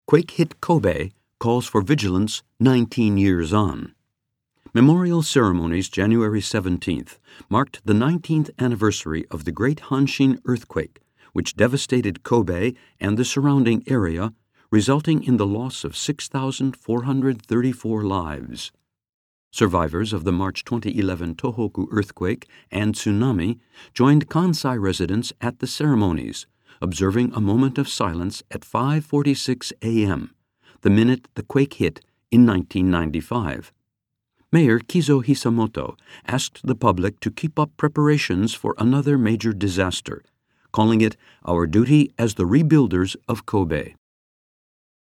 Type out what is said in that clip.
Quake hit Kobe calls for vigilance 19 years on. Memorial ceremonies January 17th marked the 19th anniversary of the Great Hanshin earthquake, which devastated Kobe and the surrounding area, resulting in the loss of 6,434 lives. Survivors of the March 2011 Tohoku earthquake and tsunami joined Kansai residents at the ceremonies, observing a moment of silence at 5:46 a.m., the minute the quake hit in 1995. Mayor Kizo Hisamoto asked the public to keep up preparations for another major disaster, calling it our duty as the rebuilders of Kobe.